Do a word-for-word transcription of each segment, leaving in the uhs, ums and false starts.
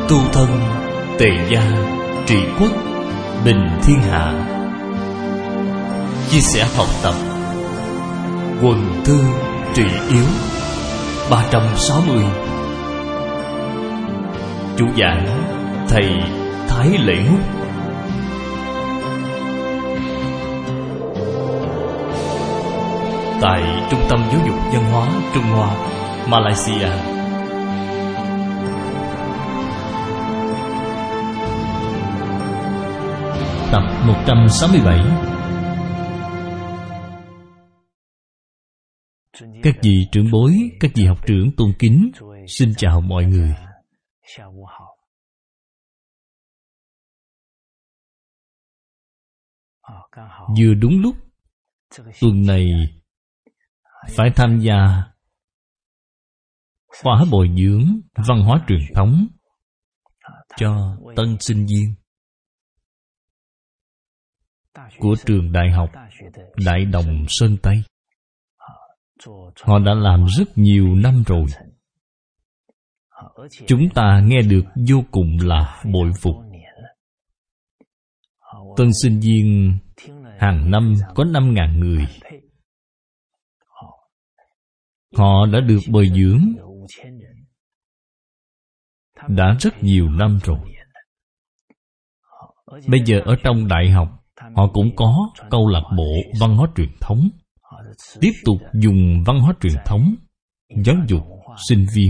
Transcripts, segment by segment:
tu thân, tề gia, trị quốc, bình thiên hạ. Chia sẻ học tập, quần thư trị yếu. Ba trăm sáu mươi. Chủ giảng thầy Thái Lễ Húc. Tại Trung tâm Giáo dục Văn hóa Trung Hoa, Malaysia. Tập một trăm sáu mươi bảy. Các vị trưởng bối, các vị học trưởng tôn kính, xin chào mọi người. Vừa đúng lúc tuần này phải tham gia khóa bồi dưỡng văn hóa truyền thống cho tân sinh viên của trường đại học Đại Đồng Sơn Tây. Họ đã làm rất nhiều năm rồi. Chúng ta nghe được vô cùng là bội phục. Tân sinh viên hàng năm có năm ngàn người. Họ đã được bồi dưỡng đã rất nhiều năm rồi. Bây giờ ở trong đại học, họ cũng có câu lạc bộ văn hóa truyền thống, tiếp tục dùng văn hóa truyền thống giáo dục sinh viên.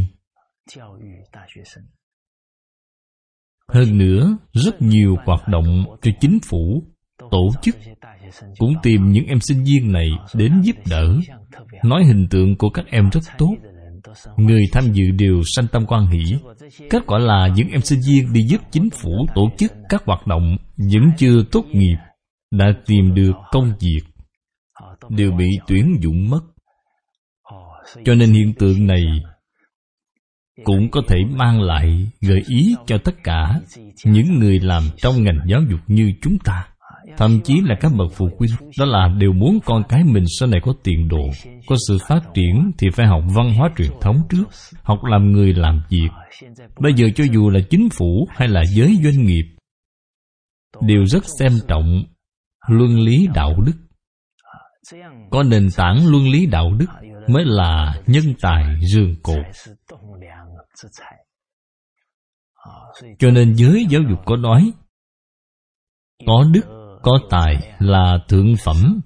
Hơn nữa, rất nhiều hoạt động cho chính phủ, tổ chức cũng tìm những em sinh viên này đến giúp đỡ. Nói hình tượng của các em rất tốt. Người tham dự đều sanh tâm quan hỷ. Kết quả là những em sinh viên đi giúp chính phủ tổ chức các hoạt động vẫn chưa tốt nghiệp, đã tìm được công việc, đều bị tuyển dụng mất. Cho nên hiện tượng này cũng có thể mang lại gợi ý cho tất cả những người làm trong ngành giáo dục như chúng ta, thậm chí là các bậc phụ huynh, đó là đều muốn con cái mình sau này có tiền đồ, có sự phát triển thì phải học văn hóa truyền thống trước, học làm người làm việc. Bây giờ cho dù là chính phủ hay là giới doanh nghiệp đều rất xem trọng luân lý đạo đức. Có nền tảng luân lý đạo đức mới là nhân tài rường cột. Cho nên giới giáo dục có nói, có đức, có tài là thượng phẩm,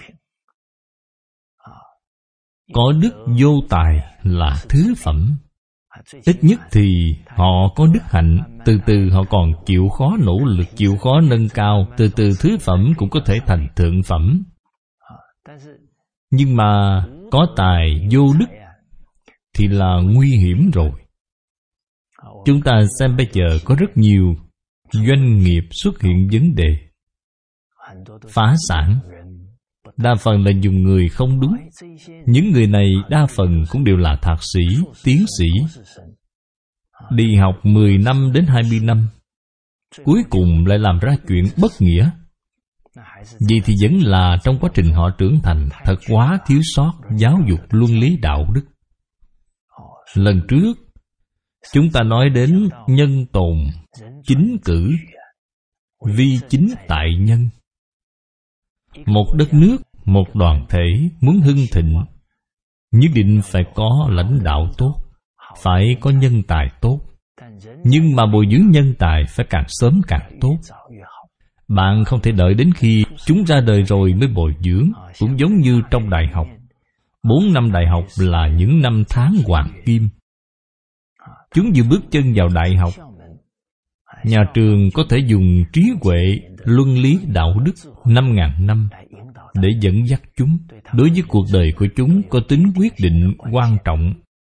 có đức vô tài là thứ phẩm. Ít nhất thì họ có đức hạnh, từ từ họ còn chịu khó nỗ lực, chịu khó nâng cao, từ từ thứ phẩm cũng có thể thành thượng phẩm. Nhưng mà có tài vô đức thì là nguy hiểm rồi. Chúng ta xem bây giờ có rất nhiều doanh nghiệp xuất hiện vấn đề, phá sản. Đa phần là dùng người không đúng. Những người này đa phần cũng đều là thạc sĩ, tiến sĩ, đi học mười năm đến hai mươi năm, cuối cùng lại làm ra chuyện bất nghĩa. Vậy thì vẫn là trong quá trình họ trưởng thành thật quá thiếu sót giáo dục luân lý đạo đức. Lần trước chúng ta nói đến nhân tồn, chính cử, vi chính tại nhân. Một đất nước, một đoàn thể muốn hưng thịnh, nhất định phải có lãnh đạo tốt, phải có nhân tài tốt. Nhưng mà bồi dưỡng nhân tài phải càng sớm càng tốt. Bạn không thể đợi đến khi chúng ra đời rồi mới bồi dưỡng. Cũng giống như trong đại học, bốn năm đại học là những năm tháng hoàng kim. Chúng vừa bước chân vào đại học, nhà trường có thể dùng trí huệ, luân lý đạo đức năm ngàn năm để dẫn dắt chúng. Đối với cuộc đời của chúng có tính quyết định quan trọng.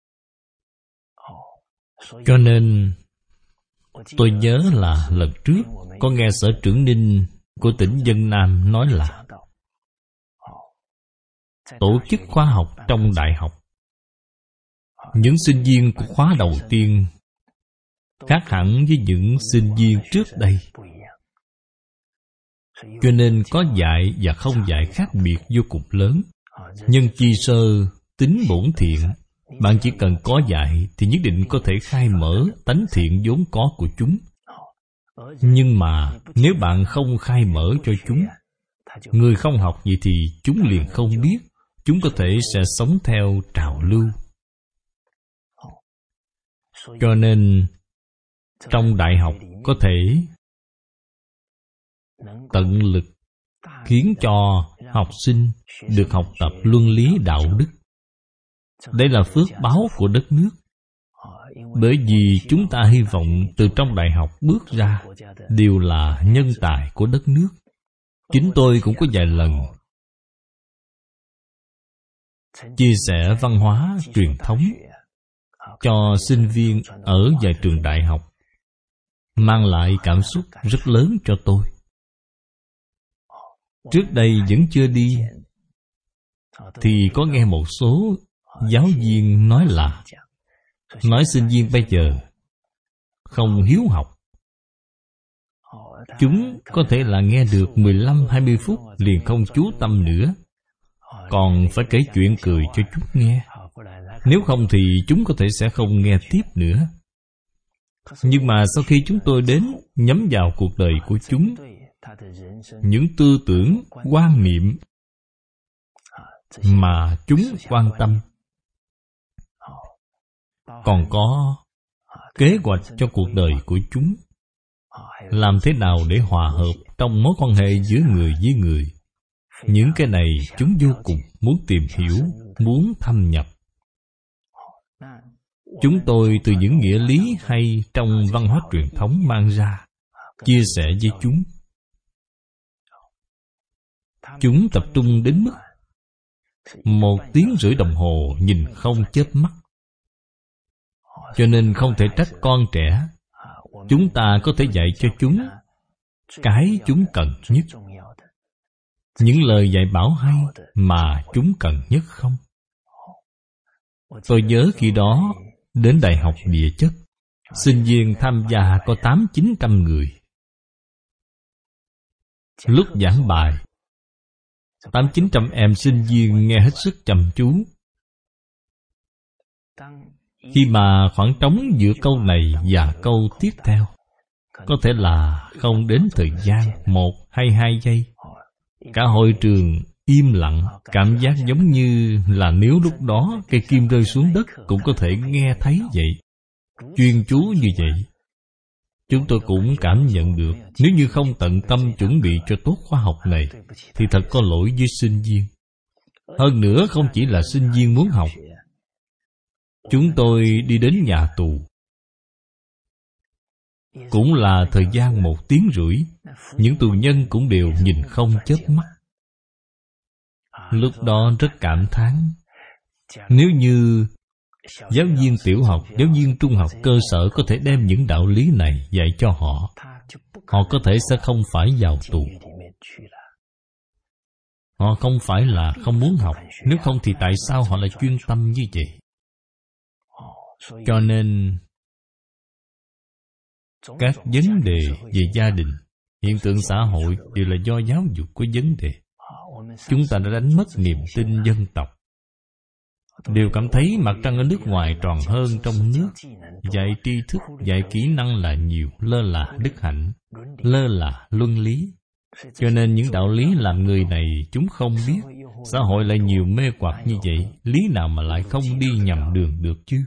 Cho nên tôi nhớ là lần trước có nghe sở trưởng Ninh của tỉnh Vân Nam nói là tổ chức khóa học trong đại học, những sinh viên của khóa đầu tiên khác hẳn với những sinh viên trước đây. Cho nên có dạy và không dạy khác biệt vô cùng lớn. Nhân chi sơ, tính bổn thiện, Bạn chỉ cần có dạy thì nhất định có thể khai mở tánh thiện vốn có của chúng. Nhưng mà nếu bạn không khai mở cho chúng, người không học gì thì chúng liền không biết. Chúng có thể sẽ sống theo trào lưu. Cho nên trong đại học có thể tận lực khiến cho học sinh được học tập luân lý đạo đức. Đây là phước báo của đất nước. Bởi vì chúng ta hy vọng từ trong đại học bước ra đều là nhân tài của đất nước. Chính tôi cũng có vài lần chia sẻ văn hóa truyền thống cho sinh viên ở vài trường đại học, mang lại cảm xúc rất lớn cho tôi. Trước đây vẫn chưa đi thì có nghe một số giáo viên nói là nói sinh viên bây giờ không hiếu học. Chúng có thể là nghe được mười lăm hai mươi phút liền không chú tâm nữa, còn phải kể chuyện cười cho chúng nghe. Nếu không thì chúng có thể sẽ không nghe tiếp nữa. Nhưng mà sau khi chúng tôi đến nhắm vào cuộc đời của chúng, những tư tưởng, quan niệm mà chúng quan tâm, còn có kế hoạch cho cuộc đời của chúng, làm thế nào để hòa hợp trong mối quan hệ giữa người với người. Những cái này chúng vô cùng muốn tìm hiểu, muốn thâm nhập. Chúng tôi từ những nghĩa lý hay trong văn hóa truyền thống mang ra, chia sẻ với chúng. Chúng tập trung đến mức một tiếng rưỡi đồng hồ nhìn không chớp mắt. Cho nên không thể trách con trẻ. Chúng ta có thể dạy cho chúng cái chúng cần nhất, những lời dạy bảo hay mà chúng cần nhất không. Tôi nhớ khi đó đến Đại học Địa chất, sinh viên tham gia có tám chín trăm người. Lúc giảng bài, tám chín trăm em sinh viên nghe hết sức chăm chú. Khi mà khoảng trống giữa câu này và câu tiếp theo, có thể là không đến thời gian một hay hai giây, cả hội trường im lặng, cảm giác giống như là nếu lúc đó cây kim rơi xuống đất cũng có thể nghe thấy vậy. Chuyên chú như vậy, chúng tôi cũng cảm nhận được nếu như không tận tâm chuẩn bị cho tốt khóa học này thì thật có lỗi với sinh viên. Hơn nữa không chỉ là sinh viên muốn học, chúng tôi đi đến nhà tù cũng là thời gian một tiếng rưỡi. Những tù nhân cũng đều nhìn không chớp mắt. Lúc đó rất cảm thán, nếu như giáo viên tiểu học, giáo viên trung học cơ sở có thể đem những đạo lý này dạy cho họ, họ có thể sẽ không phải vào tù. Họ không phải là không muốn học, nếu không thì tại sao họ lại chuyên tâm như vậy? Cho nên các vấn đề về gia đình, hiện tượng xã hội đều là do giáo dục có vấn đề. Chúng ta đã đánh mất niềm tin dân tộc, đều cảm thấy mặt trăng ở nước ngoài tròn hơn trong nước. Dạy tri thức, dạy kỹ năng là nhiều, lơ là đức hạnh, lơ là luân lý. Cho nên những đạo lý làm người này chúng không biết. Xã hội lại nhiều mê hoặc như vậy, lý nào mà lại không đi nhầm đường được chứ?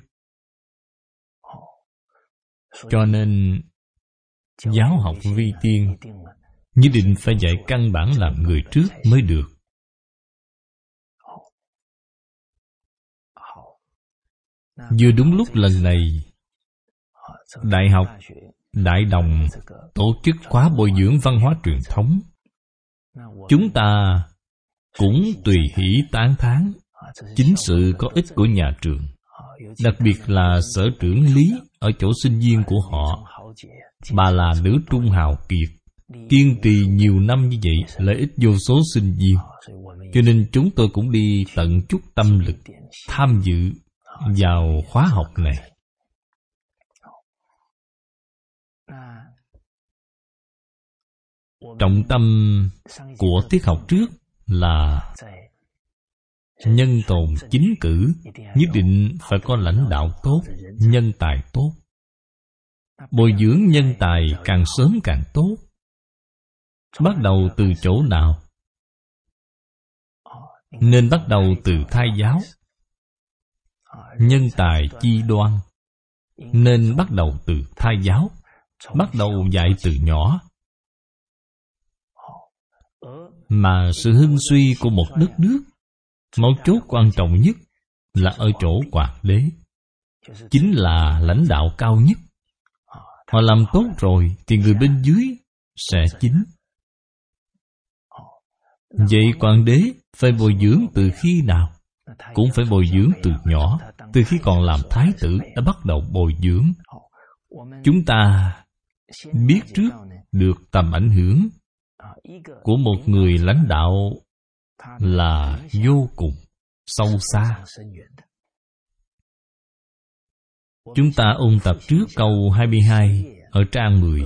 Cho nên giáo học vi tiên nhất định phải dạy căn bản làm người trước mới được. Vừa đúng lúc lần này Đại học Đại Đồng tổ chức khóa bồi dưỡng văn hóa truyền thống, chúng ta cũng tùy hỷ tán thán chính sự có ích của nhà trường, đặc biệt là sở trưởng Lý ở chỗ sinh viên của họ. Bà là nữ trung hào kiệt, kiên trì nhiều năm như vậy, lợi ích vô số sinh viên. Cho nên chúng tôi cũng đi tận chút tâm lực tham dự vào khóa học này. Trọng tâm của tiết học trước là nhân tồn chính cử, nhất định phải có lãnh đạo tốt, nhân tài tốt. Bồi dưỡng nhân tài càng sớm càng tốt. Bắt đầu từ chỗ nào? Nên bắt đầu từ thai giáo. Nhân tài chi đoan nên bắt đầu từ thai giáo, bắt đầu dạy từ nhỏ. Mà sự hưng suy của một đất nước, mấu chốt quan trọng nhất là ở chỗ quản đế, chính là lãnh đạo cao nhất. Họ làm tốt rồi thì người bên dưới sẽ chính. Vậy quản đế phải bồi dưỡng từ khi nào? Cũng phải bồi dưỡng từ nhỏ. Từ khi còn làm thái tử đã bắt đầu bồi dưỡng. Chúng ta biết trước được tầm ảnh hưởng của một người lãnh đạo là vô cùng sâu xa. Chúng ta ôn tập trước câu hai mươi hai ở trang mười.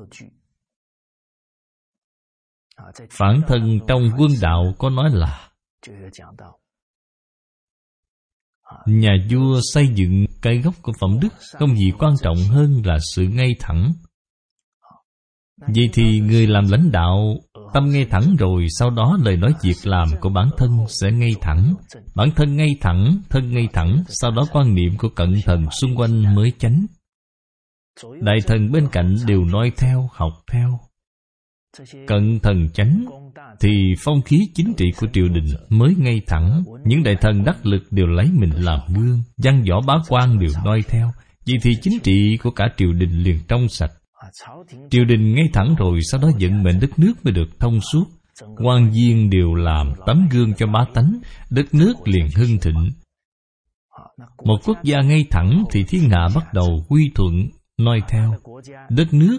Phản thân trong Quân Đạo có nói là nhà vua xây dựng cái gốc của phẩm đức không gì quan trọng hơn là sự ngay thẳng. Vậy thì người làm lãnh đạo tâm ngay thẳng rồi, sau đó lời nói việc làm của bản thân sẽ ngay thẳng. Bản thân ngay thẳng, thân ngay thẳng, sau đó quan niệm của cận thần xung quanh mới chánh. Đại thần bên cạnh đều noi theo, học theo. Cận thần chánh thì phong khí chính trị của triều đình mới ngay thẳng. Những đại thần đắc lực đều lấy mình làm gương, văn võ bá quan đều noi theo. Vậy thì chính trị của cả triều đình liền trong sạch. Triều đình ngay thẳng rồi, sau đó vận mệnh đất nước mới được thông suốt. Quan viên đều làm tấm gương cho bá tánh, đất nước liền hưng thịnh. Một quốc gia ngay thẳng thì thiên hạ bắt đầu quy thuận, noi theo. Đất nước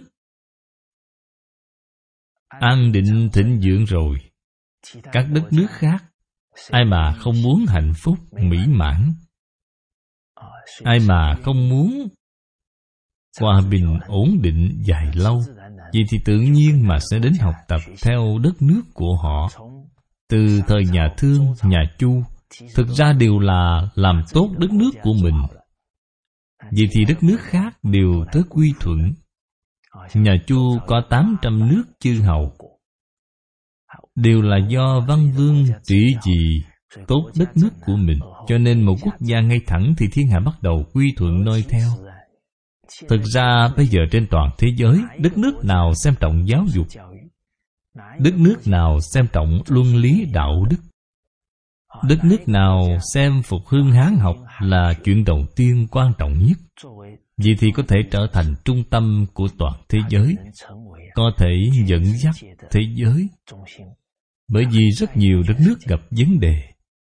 an định thịnh vượng rồi, các đất nước khác ai mà không muốn hạnh phúc mỹ mãn, ai mà không muốn hòa bình ổn định dài lâu, vậy thì tự nhiên mà sẽ đến học tập theo đất nước của họ. Từ thời nhà Thương, nhà Chu, thực ra đều là làm tốt đất nước của mình. Vậy thì đất nước khác đều tới quy thuận. Nhà Chu có tám trăm nước chư hầu, đều là do văn vương trị vì tốt đất nước của mình. Cho nên một quốc gia ngay thẳng thì thiên hạ bắt đầu quy thuận noi theo. Thực ra bây giờ trên toàn thế giới, đất nước nào xem trọng giáo dục? Đất nước nào xem trọng luân lý đạo đức? Đất nước nào xem phục hưng Hán học là chuyện đầu tiên quan trọng nhất? Vì thì có thể trở thành trung tâm của toàn thế giới, có thể dẫn dắt thế giới. Bởi vì rất nhiều đất nước gặp vấn đề,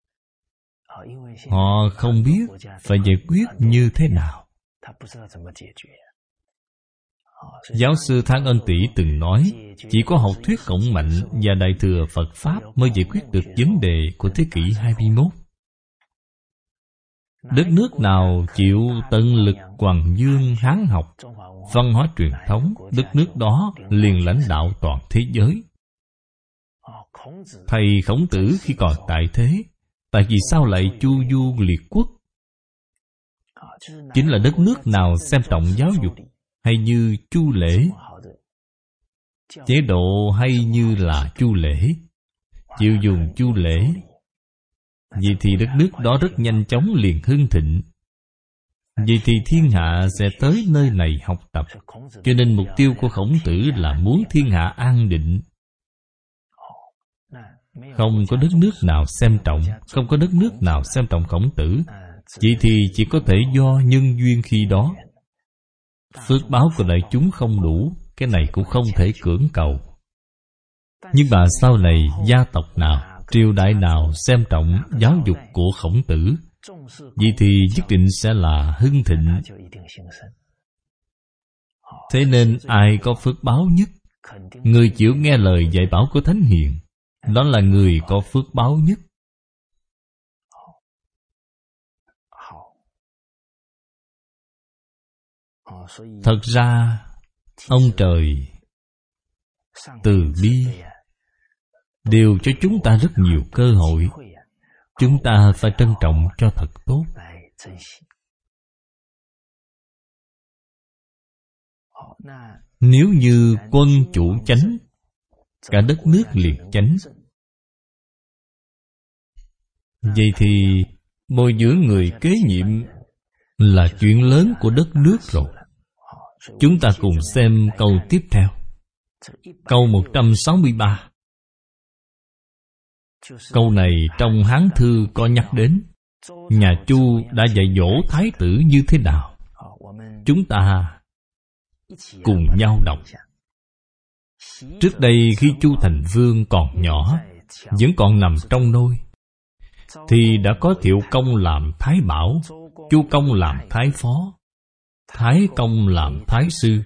họ không biết phải giải quyết như thế nào. Giáo sư Thang Ân Tỷ từng nói, chỉ có học thuyết Cộng Mạnh và Đại Thừa Phật Pháp mới giải quyết được vấn đề của thế kỷ hai mươi mốt. Đất nước nào chịu tận lực Hoàng Dương Hán học, văn hóa truyền thống, đất nước đó liền lãnh đạo toàn thế giới. Thầy Khổng Tử khi còn tại thế, tại vì sao lại chu du liệt quốc? Chính là đất nước nào xem trọng giáo dục, hay như Chu Lễ, chế độ hay như là Chu Lễ, chịu dùng Chu Lễ, vậy thì đất nước đó rất nhanh chóng liền hưng thịnh. Vậy thì thiên hạ sẽ tới nơi này học tập. Cho nên mục tiêu của Khổng Tử là muốn thiên hạ an định. Không có đất nước nào xem trọng, không có đất nước nào xem trọng Khổng Tử. Vậy thì chỉ có thể do nhân duyên khi đó. Phước báo của đại chúng không đủ, cái này cũng không thể cưỡng cầu. Nhưng mà sau này gia tộc nào, triều đại nào xem trọng giáo dục của Khổng Tử, vậy thì nhất định sẽ là hưng thịnh. Thế nên ai có phước báo nhất, người chịu nghe lời dạy bảo của Thánh Hiền, đó là người có phước báo nhất. Thật ra ông trời từ bi đều cho chúng ta rất nhiều cơ hội Chúng ta phải trân trọng cho thật tốt. Nếu như quân chủ chánh, cả đất nước liền chánh. Vậy thì bồi dưỡng người kế nhiệm là chuyện lớn của đất nước rồi. Chúng ta cùng xem câu tiếp theo. Câu một trăm sáu mươi ba. Câu này trong Hán Thư có nhắc đến nhà Chu đã dạy dỗ thái tử như thế nào. Chúng ta cùng nhau đọc. Trước đây khi Chu Thành Vương còn nhỏ, vẫn còn nằm trong nôi, thì đã có Thiệu Công làm thái bảo, Chu Công làm thái phó, Thái Công làm thái sư.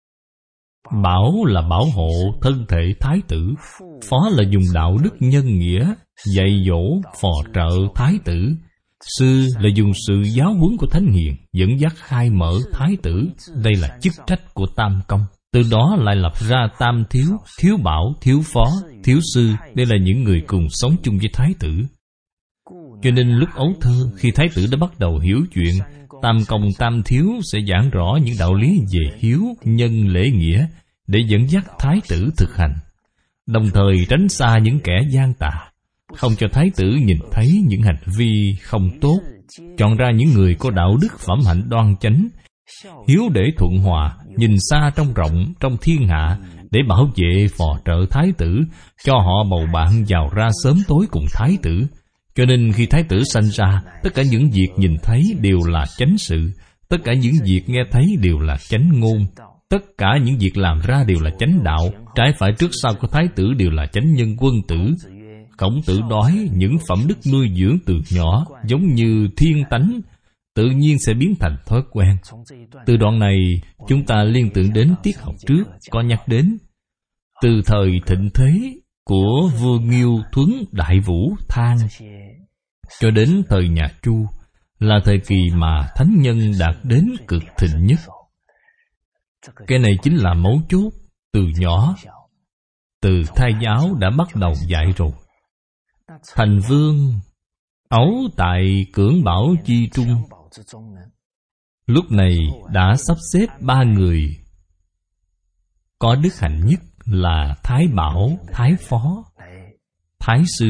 Bảo là bảo hộ thân thể thái tử, phó là dùng đạo đức nhân nghĩa dạy dỗ phò trợ thái tử, sư là dùng sự giáo huấn của thánh hiền dẫn dắt khai mở thái tử. Đây là chức trách của tam công. Từ đó lại lập ra tam thiếu: thiếu bảo, thiếu phó, thiếu sư. Đây là những người cùng sống chung với thái tử. Cho nên lúc ấu thơ, khi thái tử đã bắt đầu hiểu chuyện, tam công tam thiếu sẽ giảng rõ những đạo lý về hiếu, nhân, lễ nghĩa để dẫn dắt thái tử thực hành, đồng thời tránh xa những kẻ gian tà, không cho thái tử nhìn thấy những hành vi không tốt, chọn ra những người có đạo đức phẩm hạnh đoan chánh, hiếu để thuận hòa, nhìn xa trông rộng trong thiên hạ, để bảo vệ phò trợ thái tử, cho họ bầu bạn vào ra sớm tối cùng thái tử. Cho nên khi thái tử sanh ra, tất cả những việc nhìn thấy đều là chánh sự, tất cả những việc nghe thấy đều là chánh ngôn, tất cả những việc làm ra đều là chánh đạo, trái phải trước sau của thái tử đều là chánh nhân quân tử. Khổng Tử nói những phẩm đức nuôi dưỡng từ nhỏ giống như thiên tánh, tự nhiên sẽ biến thành thói quen. Từ đoạn này, chúng ta liên tưởng đến tiết học trước có nhắc đến, từ thời thịnh thế của vua Nghiêu, Thuấn, Đại Vũ, Thang cho đến thời nhà Chu là thời kỳ mà thánh nhân đạt đến cực thịnh nhất. Cái này chính là mấu chốt. Từ nhỏ, từ thai giáo đã bắt đầu dạy rồi. Thành vương ấu tại cưỡng bảo chi trung. Lúc này đã sắp xếp ba người có đức hạnh nhất là Thái Bảo, Thái Phó, Thái Sư.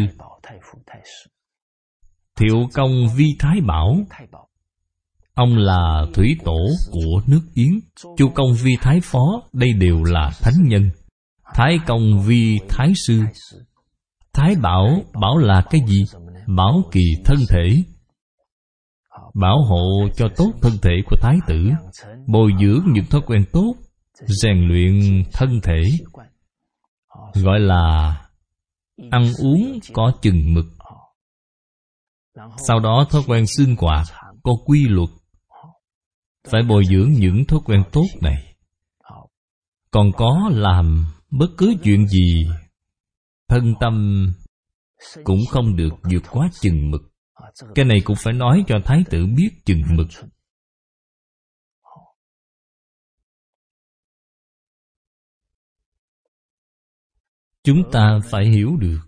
Thiệu Công vi Thái Bảo, ông là thủy tổ của nước Yến. Chu Công vi Thái Phó, đây đều là thánh nhân. Thái Công vi Thái Sư. Thái Bảo, bảo là cái gì? Bảo kỳ thân thể, bảo hộ cho tốt thân thể của thái tử, bồi dưỡng những thói quen tốt, rèn luyện thân thể, gọi là ăn uống có chừng mực. Sau đó thói quen sinh hoạt có quy luật, phải bồi dưỡng những thói quen tốt này. Còn có làm bất cứ chuyện gì, thân tâm cũng không được vượt quá chừng mực. Cái này cũng phải nói cho thái tử biết chừng mực. Chúng ta phải hiểu được,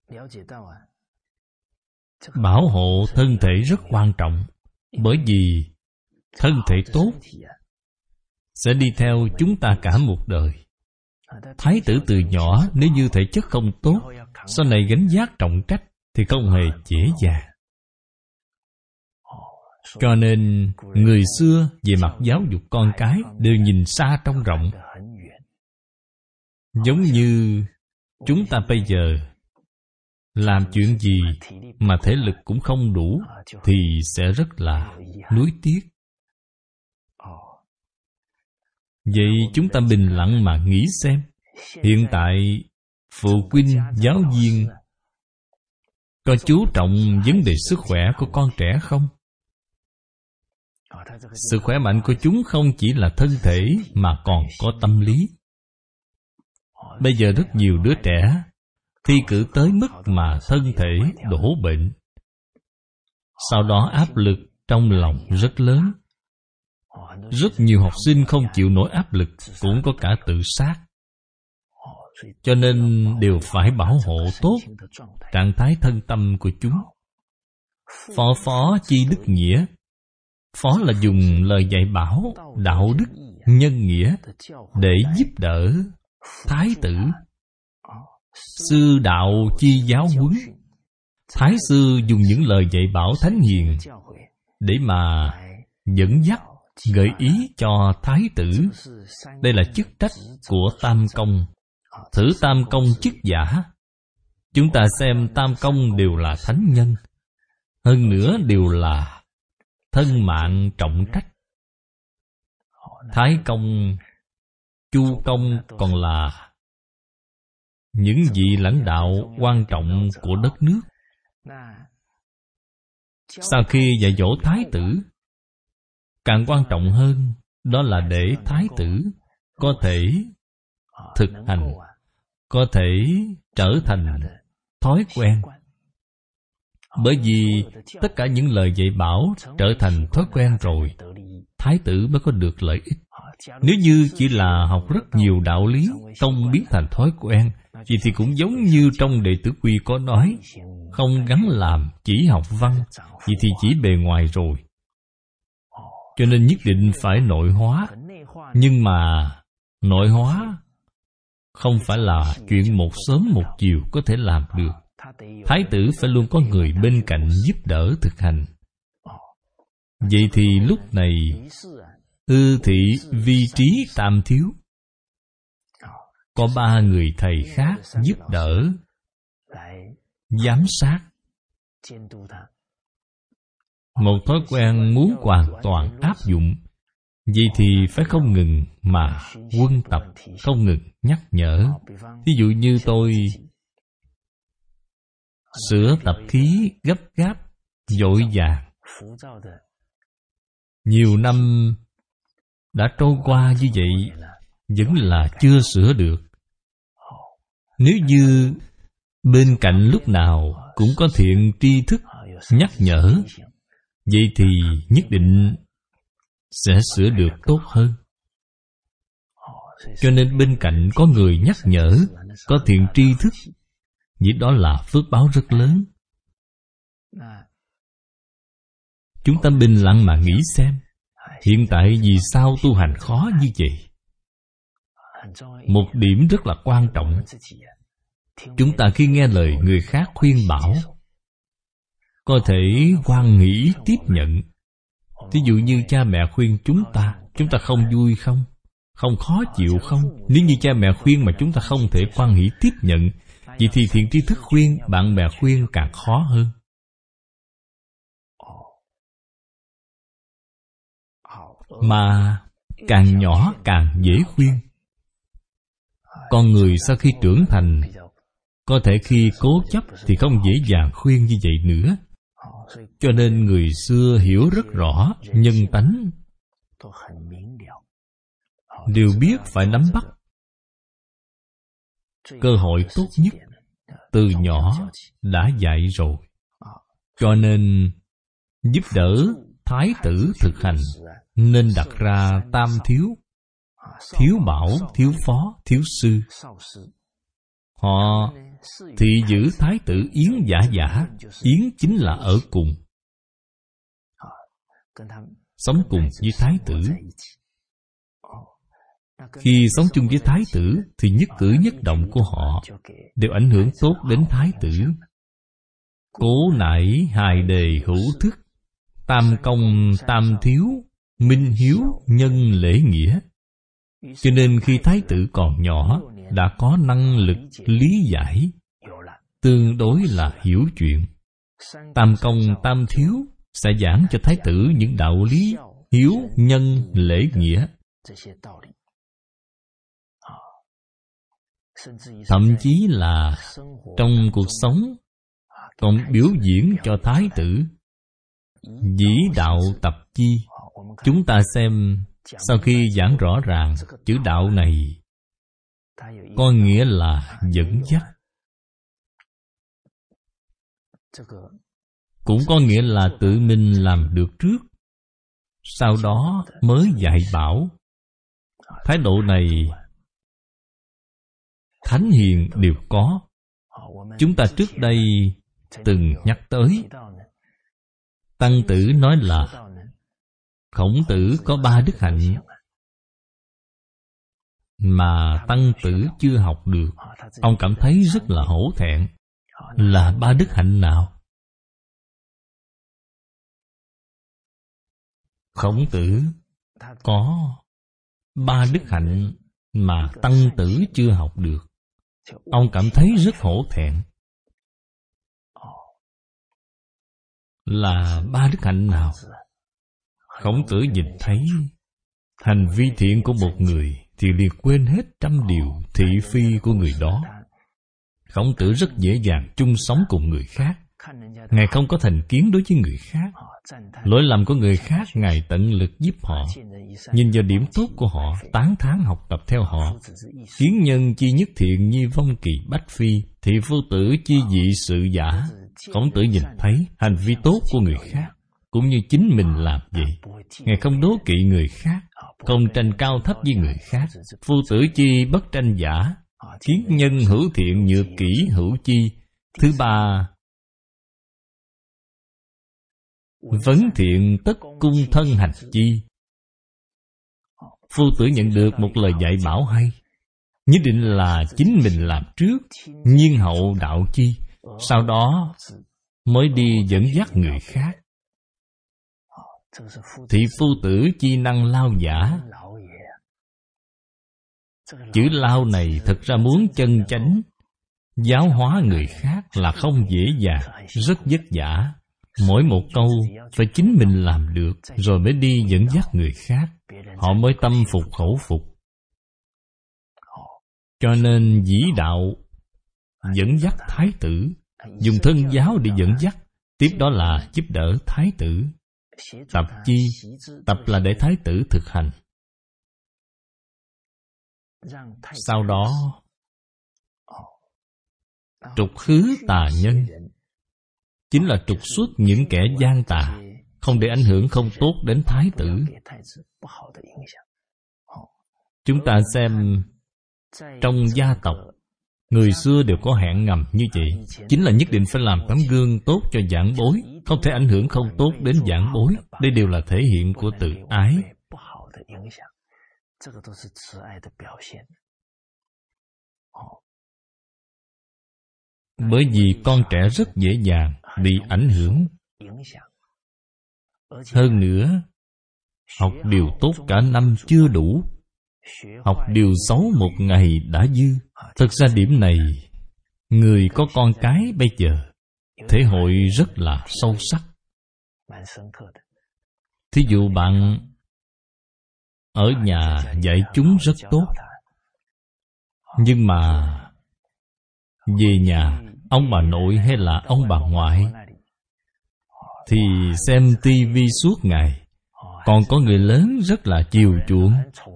bảo hộ thân thể rất quan trọng, bởi vì thân thể tốt sẽ đi theo chúng ta cả một đời. Thái tử từ nhỏ nếu như thể chất không tốt, sau này gánh vác trọng trách thì không hề dễ dàng. Cho nên người xưa về mặt giáo dục con cái đều nhìn xa trông rộng. Giống như chúng ta bây giờ làm chuyện gì mà thể lực cũng không đủ thì sẽ rất là nuối tiếc. Vậy chúng ta bình lặng mà nghĩ xem, hiện tại phụ huynh, giáo viên có chú trọng vấn đề sức khỏe của con trẻ không? Sự khỏe mạnh của chúng không chỉ là thân thể mà còn có tâm lý. Bây giờ rất nhiều đứa trẻ thi cử tới mức mà thân thể đổ bệnh, sau đó áp lực trong lòng rất lớn. Rất nhiều học sinh không chịu nổi áp lực, cũng có cả tự sát. Cho nên đều phải bảo hộ tốt trạng thái thân tâm của chúng. Phó phó chi đức nghĩa. Phó là dùng lời dạy bảo, đạo đức, nhân nghĩa để giúp đỡ thái tử. Sư đạo chi giáo huấn. Thái sư dùng những lời dạy bảo thánh hiền để mà dẫn dắt, gợi ý cho thái tử. Đây là chức trách của tam công. Thử tam công chức giả. Chúng ta xem tam công đều là thánh nhân, hơn nữa đều là thân mạng trọng trách. Thái công, Chu công còn là những vị lãnh đạo quan trọng của đất nước. Sau khi dạy dỗ thái tử, càng quan trọng hơn đó là để thái tử có thể thực hành, có thể trở thành thói quen. Bởi vì tất cả những lời dạy bảo trở thành thói quen rồi, thái tử mới có được lợi ích. Nếu như chỉ là học rất nhiều đạo lý, không biến thành thói quen, vậy thì cũng giống như trong Đệ Tử Quy có nói, không gắn làm, chỉ học văn, vậy thì chỉ bề ngoài rồi. Cho nên nhất định phải nội hóa. Nhưng mà nội hóa không phải là chuyện một sớm một chiều có thể làm được. Thái tử phải luôn có người bên cạnh giúp đỡ thực hành. Vậy thì lúc này ư thị vi trí tam thiếu, có ba người thầy khác giúp đỡ, giám sát. Một thói quen muốn hoàn toàn áp dụng, vậy thì phải không ngừng mà huân tập, không ngừng nhắc nhở. Ví dụ như tôi sửa tập khí gấp gáp, vội vàng, nhiều năm đã trôi qua như vậy, vẫn là chưa sửa được. Nếu như bên cạnh lúc nào cũng có thiện tri thức nhắc nhở, vậy thì nhất định sẽ sửa được tốt hơn. Cho nên bên cạnh có người nhắc nhở, có thiện tri thức, vậy đó là phước báo rất lớn. Chúng ta bình lặng mà nghĩ xem, hiện tại vì sao tu hành khó như vậy? Một điểm rất là quan trọng. Chúng ta khi nghe lời người khác khuyên bảo, có thể hoan hỷ tiếp nhận. Ví dụ như cha mẹ khuyên chúng ta, chúng ta không vui không? Không khó chịu không? Nếu như cha mẹ khuyên mà chúng ta không thể hoan hỷ tiếp nhận, vậy thì thiện tri thức khuyên, bạn bè khuyên càng khó hơn. Mà càng nhỏ càng dễ khuyên. Con người sau khi trưởng thành, có thể khi cố chấp thì không dễ dàng khuyên như vậy nữa. Cho nên người xưa hiểu rất rõ nhân tánh, đều biết phải nắm bắt cơ hội tốt nhất, từ nhỏ đã dạy rồi. Cho nên giúp đỡ thái tử thực hành nên đặt ra tam thiếu: thiếu bảo, thiếu phó, thiếu sư. Họ thị giữ thái tử yến giả giả. Yến chính là ở cùng, sống cùng với thái tử. Khi sống chung với thái tử thì nhất cử nhất động của họ đều ảnh hưởng tốt đến thái tử. Cố nại hài đề hữu thức, tam công tam thiếu, minh hiếu nhân lễ nghĩa. Cho nên khi thái tử còn nhỏ đã có năng lực lý giải, tương đối là hiểu chuyện. Tam công tam thiếu sẽ giảng cho thái tử những đạo lý hiếu nhân lễ nghĩa. Thậm chí là trong cuộc sống còn biểu diễn cho thái tử dĩ đạo tập chi. Chúng ta xem, sau khi giảng rõ ràng, chữ đạo này có nghĩa là dẫn dắt, cũng có nghĩa là tự mình làm được trước, sau đó mới dạy bảo. Thái độ này thánh hiền đều có. Chúng ta trước đây từng nhắc tới Tăng tử nói là Khổng tử có ba đức hạnh mà tăng tử chưa học được. Ông cảm thấy rất là hổ thẹn. Là ba đức hạnh nào? Khổng tử có ba đức hạnh mà tăng tử chưa học được. Ông cảm thấy rất hổ thẹn. Là ba đức hạnh nào? Khổng tử nhìn thấy hành vi thiện của một người thì liền quên hết trăm điều thị phi của người đó. Khổng tử rất dễ dàng chung sống cùng người khác. Ngài không có thành kiến đối với người khác. Lỗi lầm của người khác Ngài tận lực giúp họ. Nhìn vào điểm tốt của họ, tán thán học tập theo họ. Kiến nhân chi nhất thiện, nhi vong kỳ bách phi, thị phu tử chi dị sự giả. Khổng tử nhìn thấy hành vi tốt của người khác cũng như chính mình làm vậy. Ngài không đố kỵ người khác, không tranh cao thấp với người khác. Phu tử chi bất tranh giả, kiến nhân hữu thiện nhược kỷ hữu chi. Thứ ba, vấn thiện tất cung thân hành chi. Phu tử nhận được một lời dạy bảo hay, nhất định là chính mình làm trước, nhiên hậu đạo chi, sau đó mới đi dẫn dắt người khác. Thì phu tử chi năng lao giả. Chữ lao này thật ra muốn chân chánh giáo hóa người khác là không dễ dàng, rất vất vả. Mỗi một câu phải chính mình làm được, rồi mới đi dẫn dắt người khác, họ mới tâm phục khẩu phục. Cho nên dĩ đạo dẫn dắt thái tử, dùng thân giáo để dẫn dắt. Tiếp đó là giúp đỡ thái tử. Tập chi? Tập là để thái tử thực hành. Sau đó trục hứ tà nhân, chính là trục xuất những kẻ gian tà, không để ảnh hưởng không tốt đến thái tử. Chúng ta xem trong gia tộc, người xưa đều có hẹn ngầm như vậy, chính là nhất định phải làm tấm gương tốt cho vãn bối, không thể ảnh hưởng không tốt đến vãn bối. Đây đều là thể hiện của tự ái. Bởi vì con trẻ rất dễ dàng bị ảnh hưởng. Hơn nữa, học điều tốt cả năm chưa đủ, học điều xấu một ngày đã dư. Thực ra điểm này, người có con cái bây giờ thể hội rất là sâu sắc. Thí dụ bạn ở nhà dạy chúng rất tốt, nhưng mà về nhà, ông bà nội hay là ông bà ngoại thì xem tivi suốt ngày. Còn có người lớn rất là chiều chuộng.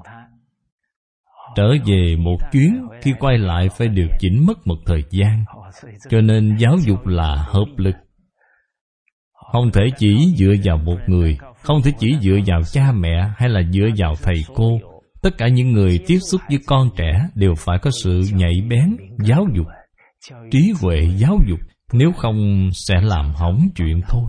Trở về một chuyến, khi quay lại phải điều chỉnh mất một thời gian. Cho nên giáo dục là hợp lực. Không thể chỉ dựa vào một người, không thể chỉ dựa vào cha mẹ hay là dựa vào thầy cô. Tất cả những người tiếp xúc với con trẻ đều phải có sự nhạy bén, giáo dục, trí huệ giáo dục, nếu không sẽ làm hỏng chuyện thôi.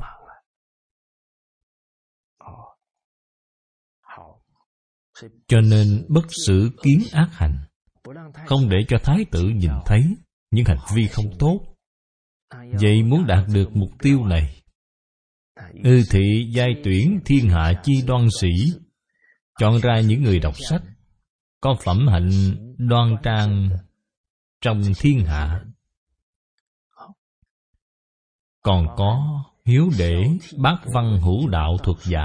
Cho nên bất xử kiến ác hành, không để cho thái tử nhìn thấy những hành vi không tốt. Vậy muốn đạt được mục tiêu này, ư thị giai tuyển thiên hạ chi đoan sĩ, chọn ra những người đọc sách có phẩm hạnh đoan trang trong thiên hạ. Còn có hiếu đệ bác văn hữu đạo thuật giả,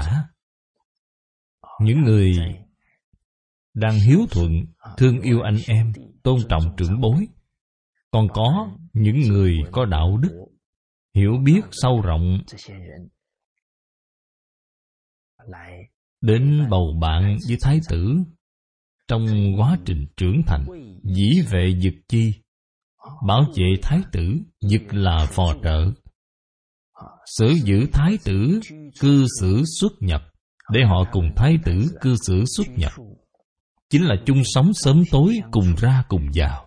những người đang hiếu thuận, thương yêu anh em, tôn trọng trưởng bối. Còn có những người có đạo đức, hiểu biết sâu rộng, đến bầu bạn với thái tử trong quá trình trưởng thành. Dĩ vệ dực chi, bảo vệ thái tử, dực là phò trợ. Xử giữ thái tử, cư xử xuất nhập, để họ cùng thái tử cư xử xuất nhập, chính là chung sống sớm tối, cùng ra cùng vào.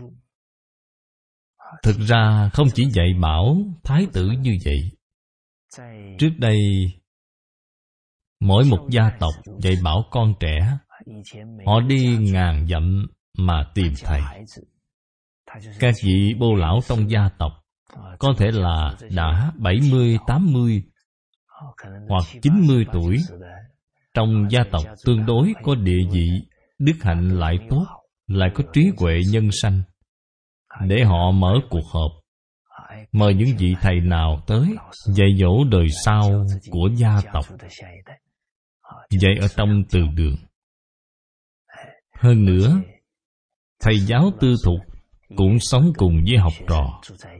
Thực ra không chỉ dạy bảo thái tử như vậy, Trước đây, mỗi một gia tộc dạy bảo con trẻ, họ đi ngàn dặm mà tìm thầy. Các vị bô lão trong gia tộc có thể là đã bảy mươi, tám mươi hoặc chín mươi tuổi, trong gia tộc tương đối có địa vị, đức hạnh lại tốt, lại có trí huệ nhân sanh, để họ mở cuộc họp, mời những vị thầy nào tới dạy dỗ đời sau của gia tộc, dạy ở trong từ đường. Hơn nữa, thầy giáo tư thục cũng sống cùng với học trò.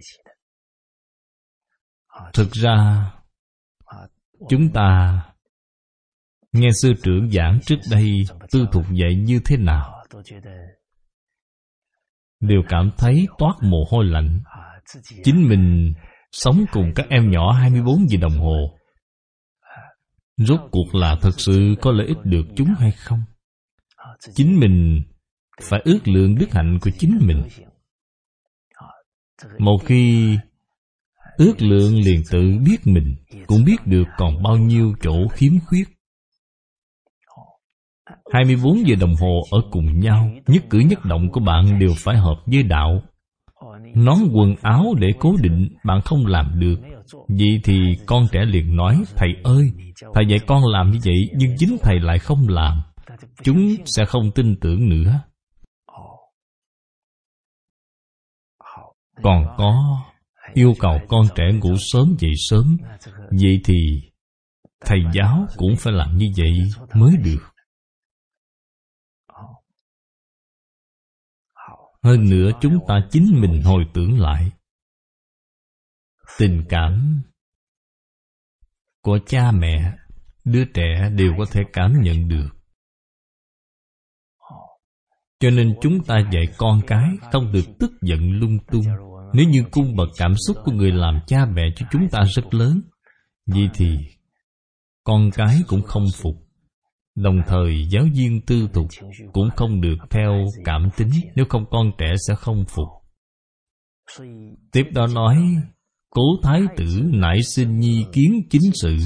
Thực ra, chúng ta nghe sư trưởng giảng trước đây tư thục dạy như thế nào, đều cảm thấy toát mồ hôi lạnh. Chính mình sống cùng các em nhỏ hai mươi bốn giờ đồng hồ, rốt cuộc là thật sự có lợi ích được chúng hay không? Chính mình phải ước lượng đức hạnh của chính mình. Một khi ước lượng liền tự biết mình, cũng biết được còn bao nhiêu chỗ khiếm khuyết. hai mươi bốn giờ đồng hồ ở cùng nhau, nhất cử nhất động của bạn đều phải hợp với đạo. Nón quần áo để cố định bạn không làm được, vậy thì con trẻ liền nói: thầy ơi, thầy dạy con làm như vậy, nhưng chính thầy lại không làm. Chúng sẽ không tin tưởng nữa. Còn có yêu cầu con trẻ ngủ sớm dậy sớm, vậy thì thầy giáo cũng phải làm như vậy mới được. Hơn nữa chúng ta chính mình hồi tưởng lại, tình cảm của cha mẹ, đứa trẻ đều có thể cảm nhận được. Cho nên chúng ta dạy con cái không được tức giận lung tung. Nếu như cung bậc cảm xúc của người làm cha mẹ cho chúng ta rất lớn, vậy thì con cái cũng không phục. Đồng thời giáo viên tư thục cũng không được theo cảm tính, nếu không con trẻ sẽ không phục. Tiếp đó nói: cố thái tử nảy sinh nhi kiến chính sự.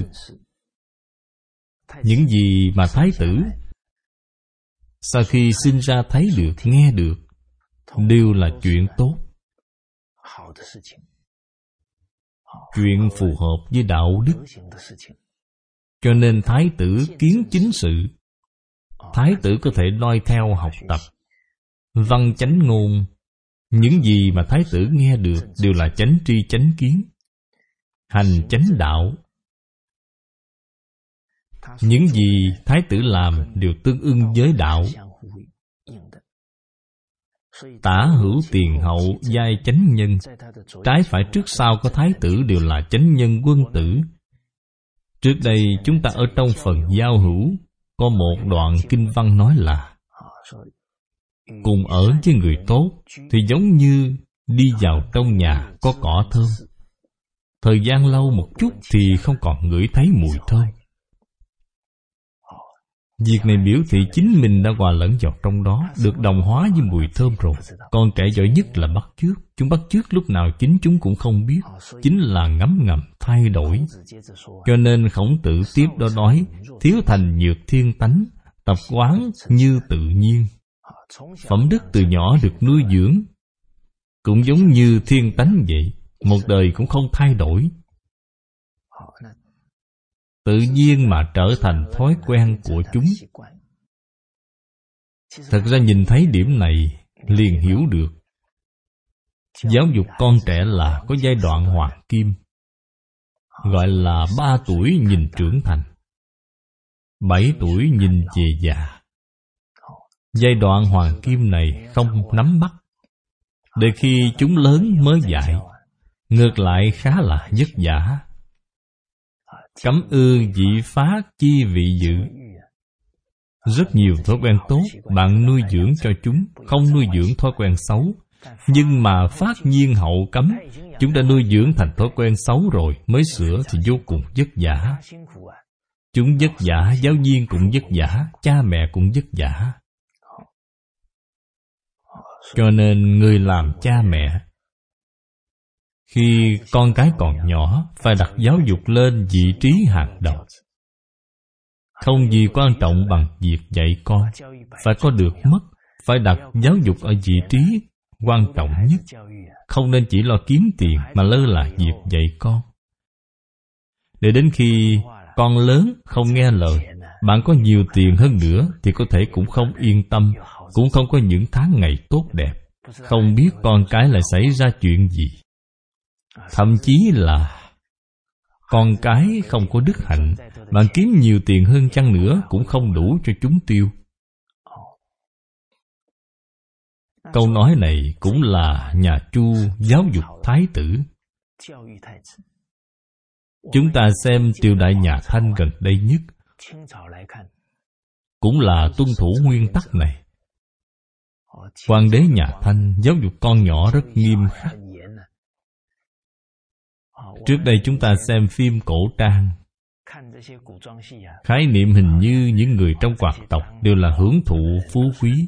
Những gì mà thái tử sau khi sinh ra thấy được, nghe được, đều là chuyện tốt, chuyện phù hợp với đạo đức. Cho nên thái tử kiến chính sự. Thái tử có thể noi theo học tập văn chánh ngôn. Những gì mà thái tử nghe được đều là chánh tri chánh kiến, hành chánh đạo. Những gì thái tử làm đều tương ưng với đạo. Tả hữu tiền hậu giai chánh nhân. Trái phải trước sau của thái tử đều là chánh nhân quân tử. Trước đây chúng ta ở trong phần giao hữu có một đoạn kinh văn nói là: cùng ở với người tốt thì giống như đi vào trong nhà có cỏ thơm. Thời gian lâu một chút thì không còn ngửi thấy mùi thơm. Việc này biểu thị chính mình đã hòa lẫn vào trong đó, được đồng hóa với mùi thơm rồi. Con trẻ giỏi nhất là bắt chước. Chúng bắt chước lúc nào chính chúng cũng không biết, chính là ngấm ngầm thay đổi. Cho nên Khổng Tử tiếp đó nói: thiếu thành nhược thiên tánh, tập quán như tự nhiên. Phẩm đức từ nhỏ được nuôi dưỡng, cũng giống như thiên tánh vậy, một đời cũng không thay đổi, tự nhiên mà trở thành thói quen của chúng. Thật ra nhìn thấy điểm này liền hiểu được, giáo dục con trẻ là có giai đoạn hoàng kim, gọi là ba tuổi nhìn trưởng thành, bảy tuổi nhìn về già. Giai đoạn hoàng kim này không nắm bắt, để khi chúng lớn mới dạy, ngược lại khá là vất vả. Cấm ư dị phá chi vị dự. Rất nhiều thói quen tốt bạn nuôi dưỡng cho chúng, không nuôi dưỡng thói quen xấu. Nhưng mà phát nhiên hậu cấm, chúng đã nuôi dưỡng thành thói quen xấu rồi, mới sửa thì vô cùng vất vả. Chúng vất vả, giáo viên cũng vất vả, cha mẹ cũng vất vả. Cho nên người làm cha mẹ Khi con cái còn nhỏ, phải đặt giáo dục lên vị trí hàng đầu. Không gì quan trọng bằng việc dạy con. Phải có được mất, phải đặt giáo dục ở vị trí quan trọng nhất. Không nên chỉ lo kiếm tiền mà lơ là việc dạy con. Để đến khi con lớn không nghe lời, bạn có nhiều tiền hơn nữa thì có thể cũng không yên tâm, cũng không có những tháng ngày tốt đẹp. Không biết con cái lại xảy ra chuyện gì. Thậm chí là con cái không có đức hạnh, bạn kiếm nhiều tiền hơn chăng nữa cũng không đủ cho chúng tiêu. Câu nói này cũng là nhà Chu giáo dục thái tử. Chúng ta xem triều đại nhà Thanh gần đây nhất, cũng là tuân thủ nguyên tắc này. Hoàng đế nhà Thanh giáo dục con nhỏ rất nghiêm khắc. Trước đây chúng ta xem phim cổ trang, khái niệm hình như những người trong hoàng tộc đều là hưởng thụ phú quý.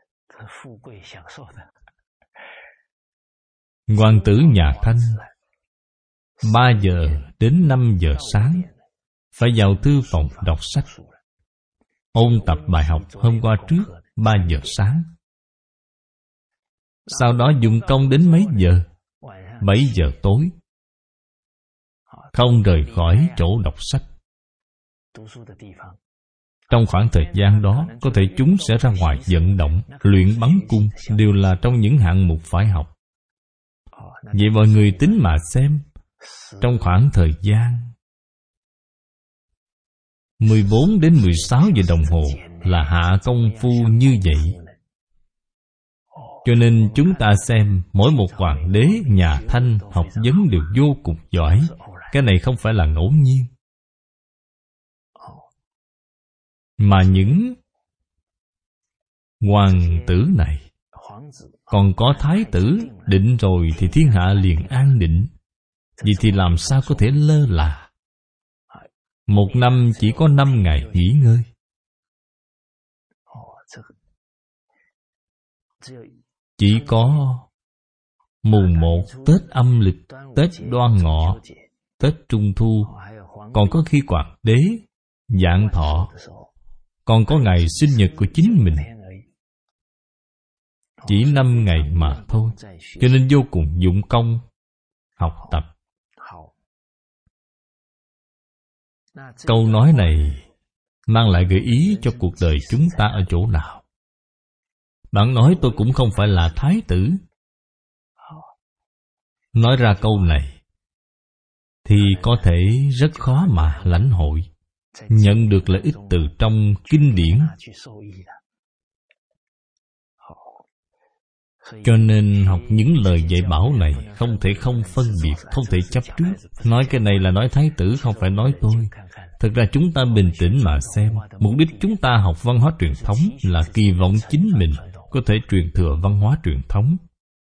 Hoàng tử nhà Thanh ba giờ đến năm giờ sáng phải vào thư phòng đọc sách, ôn tập bài học hôm qua trước ba giờ sáng. Sau đó dùng công đến mấy giờ? Bảy giờ tối. Không rời khỏi chỗ đọc sách. Trong khoảng thời gian đó, có thể chúng sẽ ra ngoài vận động, luyện bắn cung, đều là trong những hạng mục phải học. Vậy mọi người tính mà xem, trong khoảng thời gian mười bốn đến mười sáu giờ đồng hồ là hạ công phu như vậy. Cho nên chúng ta xem, mỗi một hoàng đế nhà Thanh học vấn đều vô cùng giỏi. Cái này không phải là ngẫu nhiên. Mà những hoàng tử này, còn có thái tử định rồi thì thiên hạ liền an định. Vậy thì làm sao có thể lơ là? Một năm chỉ có năm ngày nghỉ ngơi. Chỉ có mùng một Tết âm lịch, Tết Đoan Ngọ, Tết Trung Thu, còn có khi hoàng đế vạn thọ, còn có ngày sinh nhật của chính mình. Chỉ năm ngày mà thôi, cho nên vô cùng dụng công học tập. Câu nói này mang lại gợi ý cho cuộc đời chúng ta ở chỗ nào? Bạn nói tôi cũng không phải là thái tử. Nói ra câu này thì có thể rất khó mà lãnh hội, nhận được lợi ích từ trong kinh điển. Cho nên học những lời dạy bảo này không thể không phân biệt, không thể chấp trước. Nói cái này là nói thái tử, không phải nói tôi. Thực ra chúng ta bình tĩnh mà xem, mục đích chúng ta học văn hóa truyền thống là kỳ vọng chính mình có thể truyền thừa văn hóa truyền thống.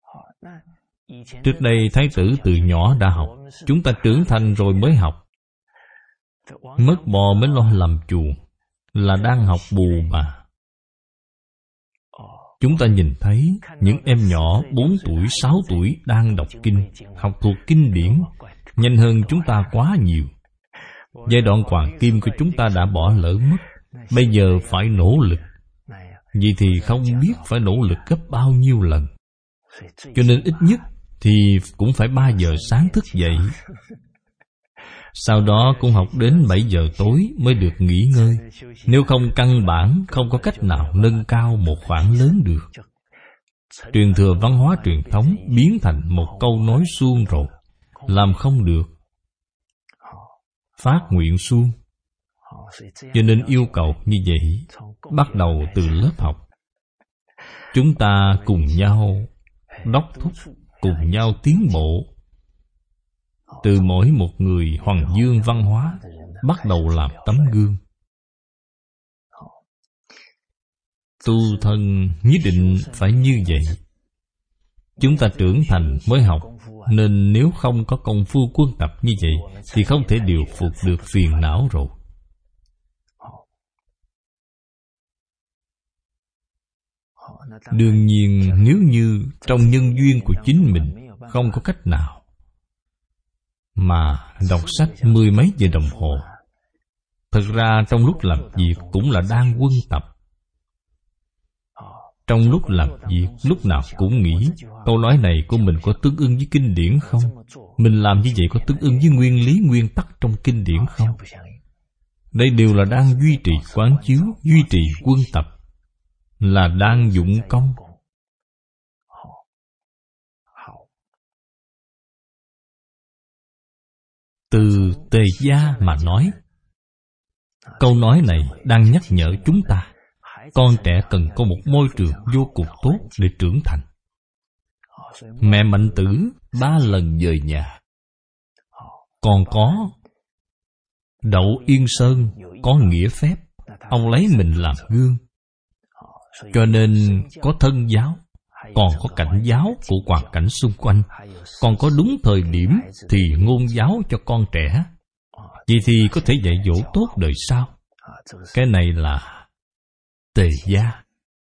Trước đây thái tử từ nhỏ đã học, chúng ta trưởng thành rồi mới học. Mất bò mới lo làm chuồng, là đang học bù mà. Chúng ta nhìn thấy những em nhỏ bốn tuổi, sáu tuổi đang đọc kinh, học thuộc kinh điển, nhanh hơn chúng ta quá nhiều. Giai đoạn hoàng kim của chúng ta đã bỏ lỡ mất, bây giờ phải nỗ lực. Vậy thì không biết phải nỗ lực gấp bao nhiêu lần. Cho nên ít nhất thì cũng phải ba giờ sáng thức dậy. Sau đó cũng học đến bảy giờ tối mới được nghỉ ngơi. Nếu không căn bản không có cách nào nâng cao một khoản lớn được. Truyền thừa văn hóa truyền thống biến thành một câu nói suông rồi, làm không được. Phát nguyện suông. Cho nên yêu cầu như vậy, bắt đầu từ lớp học. Chúng ta cùng nhau đốc thúc, cùng nhau tiến bộ. Từ mỗi một người hoàng dương văn hóa bắt đầu làm tấm gương. Tu thân nhất định phải như vậy. Chúng ta trưởng thành mới học, nên nếu không có công phu quân tập như vậy thì không thể điều phục được phiền não rồi. Đương nhiên nếu như trong nhân duyên của chính mình không có cách nào, mà đọc sách mười mấy giờ đồng hồ. Thực ra trong lúc làm việc cũng là đang quân tập. Trong lúc làm việc, lúc nào cũng nghĩ câu nói này của mình có tương ưng với kinh điển không? Mình làm như vậy có tương ưng với nguyên lý, nguyên tắc trong kinh điển không? Đây đều là đang duy trì quán chiếu, duy trì quân tập, là đang dụng công. Từ Tề Gia mà nói, câu nói này đang nhắc nhở chúng ta, con trẻ cần có một môi trường vô cùng tốt để trưởng thành. Mẹ Mạnh Tử ba lần dời nhà. Còn có Đậu Yên Sơn có nghĩa phép, ông lấy mình làm gương, cho nên có thân giáo, còn có cảnh giáo của hoàn cảnh xung quanh, còn có đúng thời điểm thì ngôn giáo cho con trẻ. Vậy thì có thể dạy dỗ tốt đời sau. Cái này là Tề Gia.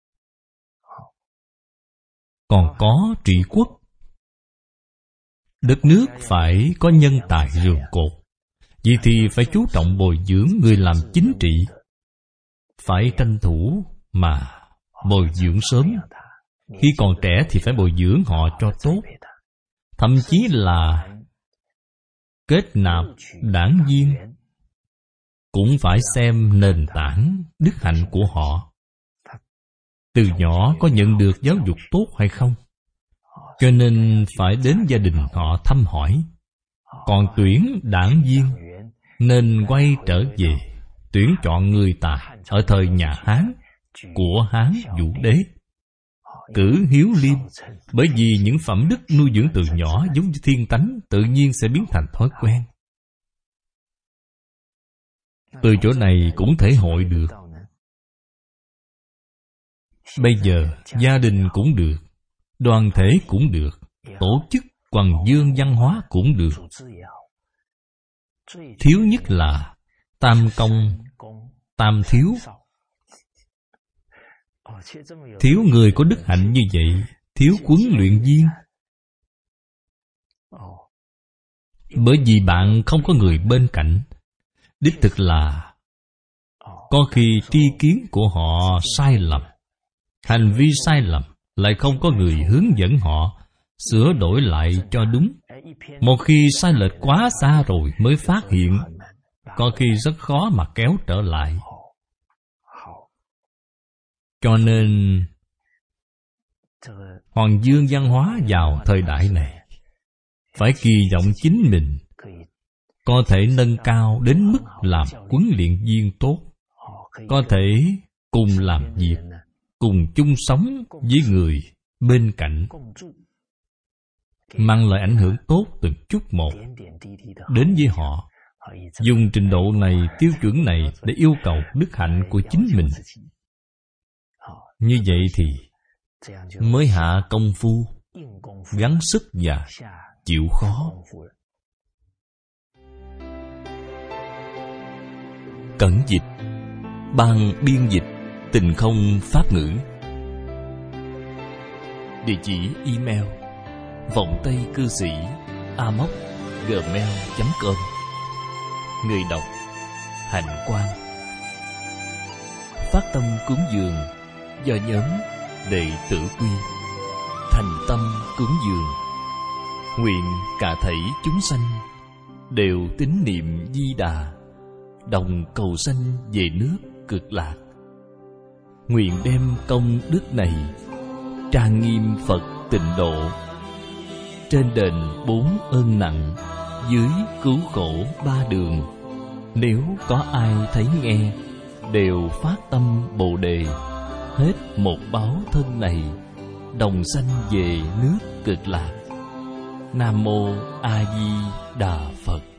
Còn có trị quốc. Đất nước phải có nhân tài rường cột. Vậy thì phải chú trọng bồi dưỡng người làm chính trị. Phải tranh thủ mà bồi dưỡng sớm. Khi còn trẻ thì phải bồi dưỡng họ cho tốt. Thậm chí là kết nạp đảng viên cũng phải xem nền tảng đức hạnh của họ. Từ nhỏ có nhận được giáo dục tốt hay không? Cho nên phải đến gia đình họ thăm hỏi. Còn tuyển đảng viên nên quay trở về tuyển chọn người tài ở thời nhà Hán của Hán Vũ Đế. Cử hiếu liêm, bởi vì những phẩm đức nuôi dưỡng từ nhỏ giống như thiên tánh, tự nhiên sẽ biến thành thói quen. Từ chỗ này cũng thể hội được. Bây giờ gia đình cũng được, đoàn thể cũng được, tổ chức quần dương văn hóa cũng được. Thiếu nhất là tam công, tam thiếu. Thiếu người có đức hạnh như vậy, thiếu huấn luyện viên. Bởi vì bạn không có người bên cạnh. Đích thực là có khi tri kiến của họ sai lầm, hành vi sai lầm, lại không có người hướng dẫn họ sửa đổi lại cho đúng. Một khi sai lệch quá xa rồi mới phát hiện, có khi rất khó mà kéo trở lại. Cho nên Hoàng dương văn hóa vào thời đại này phải kỳ vọng chính mình có thể nâng cao đến mức làm huấn luyện viên tốt, có thể cùng làm việc, cùng chung sống với người bên cạnh, mang lại ảnh hưởng tốt từng chút một đến với họ. Dùng trình độ này, tiêu chuẩn này để yêu cầu đức hạnh của chính mình. Như vậy thì mới hạ công phu, gắng sức và chịu khó. Cẩn dịch, ban biên dịch Tình Không Pháp ngữ. Địa chỉ email vọng tây cư sĩ a m o c gmail chấm com. Người đọc Hạnh Quang. Phát tâm cúng dường do nhóm Đệ Tử Quy thành tâm cúng dường, nguyện cả thảy chúng sanh đều tín niệm Di Đà, đồng cầu sanh về nước Cực Lạc. Nguyện đem công đức này trang nghiêm Phật Tịnh Độ, trên đền bốn ơn nặng, dưới cứu khổ ba đường. Nếu có ai thấy nghe, đều phát tâm Bồ Đề, hết một báo thân này, đồng sanh về nước Cực Lạc. Nam Mô A Di Đà Phật.